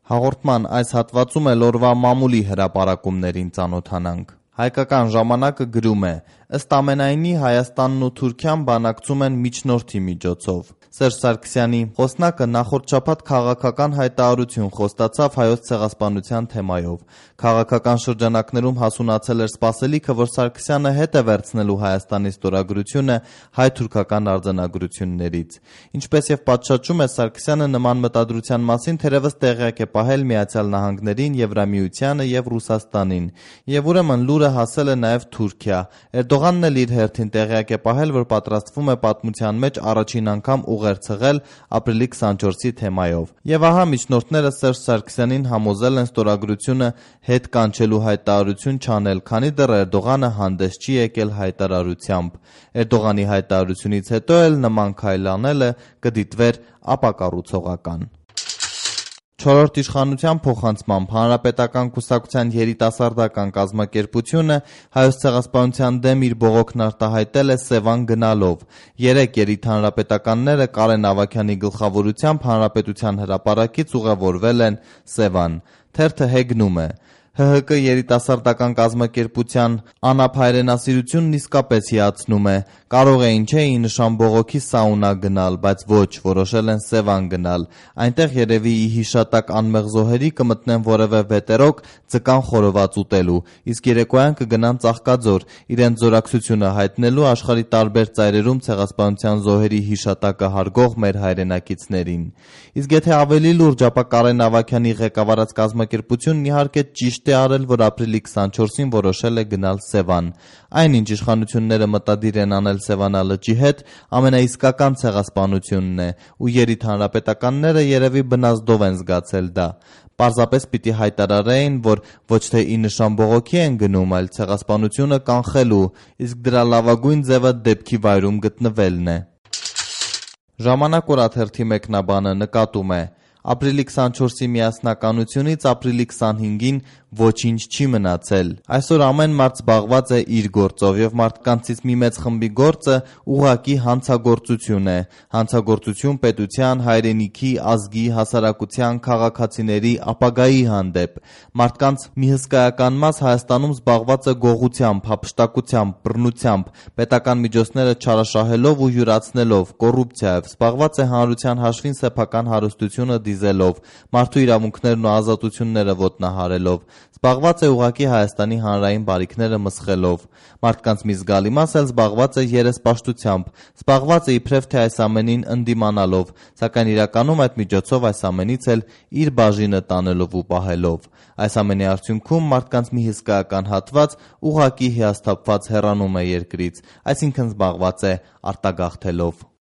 Հաղորդման այս հատվածում էլ օրվա մամուլի հրապարակումներին ծանոթանանք։ Հայկական ժամանակը գրում է. ըստ ամենայնի Հայաստանն ու Թուրքիան բանակցում են միջնորդի միջոցով։ Սերժ Սարգսյանի խոսնակը նախորդ շաբաթ քաղաքական հայտարարություն խոստացավ Հայոց ցեղասպանության թեմայով։ Քաղաքական շրջանակներում հասունացել էր սպասելիքը, որ Սարգսյանը հետ է վերցնելու Հայաստանի ստորագրությունը հայ-թուրքական արձանագրություններից։ Ինչպես եւ պատշաճում է, Սարգսյանը նման մտադրության մասին թերևս տեղյակ է պահել Միացյալ Նահանգներին, Եվրամիությանը եւ Ռուսաստանին։ Եվ ուրեմն լուրը հասել է նաեւ Թուրքիա։ Էրդողանն էլ իր հերթին տեղյակ է պահել, որ պատրաստվում է պատմության մեջ առաջին անգամ ուղերձղել ապրիլի 24-ի թեմայով։ Եվ ահա միջնորդները Սերժ Սարգսյանին համոզել են ստորագրությունը հետ կանչելու հայտարարություն չանել, քանի դեռ Էրդողանը հանդես չի եկել հայտարարությամբ։ Էրդողանի հայտարարությունից հետո էլ նման քայլ անելը կդիտվեր ապակառուցողական։ Չորրորդ իշխանության փոխանցմամբ Հանրապետական կուսակցության երիտասարդական կազմակերպությունը Հայոց ցեղասպանության դեմ իր բողոքն արտահայտել է Սևան գնալով։ 3 երիտհանրապետականները Կարեն Ավագյանի գլխավորությամբ Հանրապետության հրապարակից ուղևորվել են Սևան։ Թերթը հեգնում է. ՀՀԿ երիտասարդական կազմակերպության անափայրենասիրությունն իսկապես հիացնում է։ Կարող էին չէ ի նշան բողոքի սաունա գնալ, բայց ոչ, որոշել են Սևան գնալ։ Այնտեղ երևի ի հիշատակ անմեղ զոհերի կմտնեն որևէ վետերոկ ձկան խորոված ուտելու, իսկ երեկոյան կգնան Ծաղկաձոր, իրենց զորակցությունը հայտնելու աշխարհի տարբեր ծայրերում ցեղասպանության զոհերի հիշատակը հարգող մեր հայրենակիցներին։ Իսկ եթե ավելի լուրջ, ապա Կարեն Ավագյանի ղեկավարած կազմակերպությունն իհարկե ճիշտ է արել, որ ապրիլի 24-ին որոշել է գնալ Սևան։ Այնինչ իշխանությունները մտադիր են անել Սևանա լճի հետ, ամենաիսկական ցեղասպանությունն է, ու երիտհանրապետականները երևի բնազդով են զգացել դա։ Պարզապես պիտի հայտարարեին, որ ոչ թե ի նշան բողոքի են գնում, այլ ցեղասպանությունը կանխելու, իսկ դրա լավագույն ձևը դեպքի վայրում գտնվելն է։ Ժամանակ օրաթերթի մեկնաբանը նկատում է. ապրիլի 24-ի միասնականությունից ապրիլի 25-ին ոչինչ չի մնացել։ Այսօր ամեն մարդ զբաղված է իր գործով եւ մարդկանցից մի մեծ խմբի գործը ուղղակի հանցագործություն է։ Հանցագործություն պետության, հայրենիքի, ազգի, հասարակության, քաղաքացիների, ապագայի հանդեպ։ Մարդկանց մի հսկայական մաս Հայաստանում զբաղված է գողությամբ, հափշտակությամբ, բռնությամբ, պետական միջոցները չարաշահելով ու յուրացնելով, կոռուպցիայով, զբաղված է հանրության հաշվին սեփական հարստությունը դիզելով, մարդու իրավունքներն ու ազատությունները ոտնահարելով, զբաղված է ուղղակի Հայաստանի հանրային բարիքները մսխելով։ Մարդկանց մի զգալի մաս էլ զբաղված է երեսպաշտությամբ, զբաղված է իբրև թե այս ամենին ընդդիմանալով, սակայն իրականում այդ միջոցով այս ամենից էլ իր բաժինը տանելով ու պահելով։ Այս ամենի արդյունքում մարդկանց մի հսկայական հատված ուղղակի հիասթափված հեռանում է երկրից, այսինքն զբաղված է արտագաղթելով։